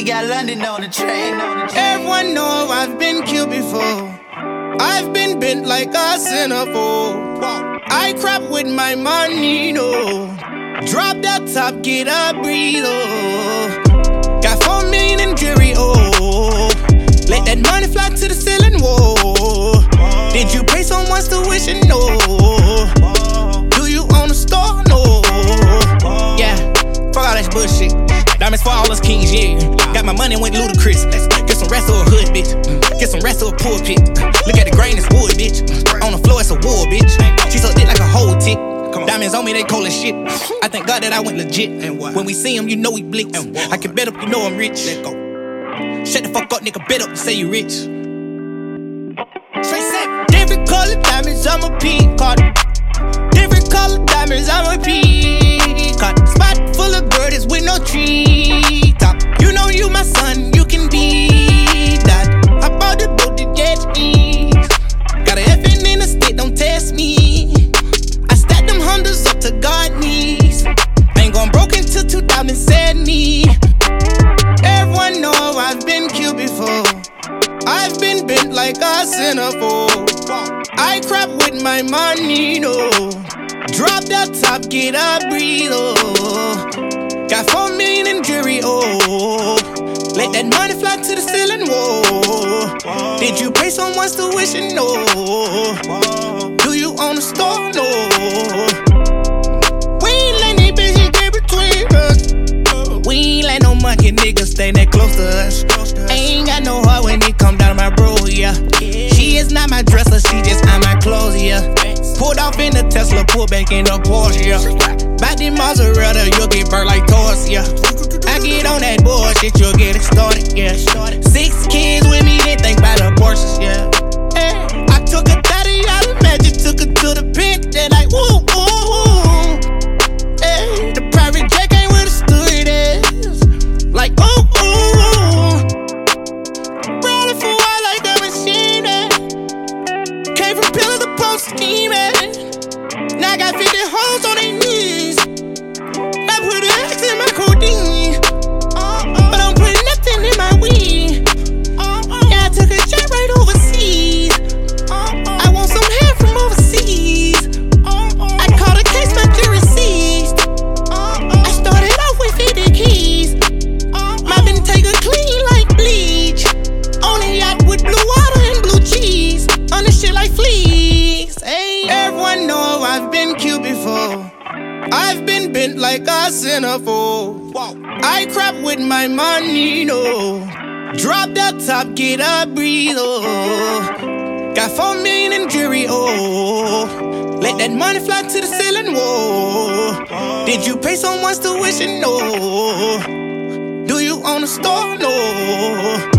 got London on the train. Everyone know I've been killed before. I've been bent like a centerfold. I crap with my money, no. Drop that top, get a breathe, oh. Got 4 million in jury, oh. Let that money fly to the ceiling, whoa. Did you pay someone's tuition? No. Do you own a store? No. Yeah, fuck all that bullshit. Diamonds for all us kings, yeah. Got my money, went ludicrous. Get some rest of a hood, bitch. Get some rest of a pulpit. Look at the grain, it's wood, bitch. On the floor, it's a war, bitch. She so thick like a whole tick. Diamonds on me, they cold as shit. I thank God that I went legit. When we see him, you know we blitz. I can bet up, you know I'm rich. Shut the fuck up, nigga, bet up, you say you rich. Different color diamonds, I'm a peacock. Different color diamonds, I'm a peacock. Spot full of birdies with no tree top. You know you my son, you can be that. I bought the boat to jet ease. Got an FN in the state, don't test me. I stacked them Hondas up to God knees. Ain't gone broke until 2070. Everyone know I've been killed before. I've been bent like a centerfold. I crap with my money, no. Drop that top, get a breathe, oh. Got 4 million in jury, oh. Let that money fly to the ceiling, whoa. Did you pay someone's tuition? No. Do you own a store? No. We ain't let these bitches get between us. We ain't let no monkey niggas stay that close to us. Ain't got no heart when it come down to my bro, yeah. She is not my dresser, she just on my clothes, yeah. Pulled off in the Tesla, pulled back in the Porsche, yeah. By the mozzarella, you'll get burnt like toast, yeah. I get on that bullshit, you'll get extorted, yeah. 6 kids with me, they think about abortions, yeah. Hey, I took a 30 out of magic, took her to the pit, they like, woo, woo, woo. Hey, the private jet ain't where the stewardess. Like, ooh, ooh. Rolling for a while like a machine, eh. Came from pillar to post scheming. Now I got 50 hoes on their knees. I put an X in my codeine. But I'm putting nothing in my weed. Yeah, I took a jet right overseas. I want some hair from overseas. I caught a case, my jury seized. I started off with 50 keys. My bin take a clean like bleach. On a yacht with blue water and blue cheese. On the shit like fleas. Hey, everyone know I've been killed before. I've been bent like a centerfold. I crap with my money, no. Drop that top, get a breathe, oh. Got 4 million in jury, oh. Let that money fly to the ceiling, whoa. Did you pay someone's tuition? No. Do you own a store? No.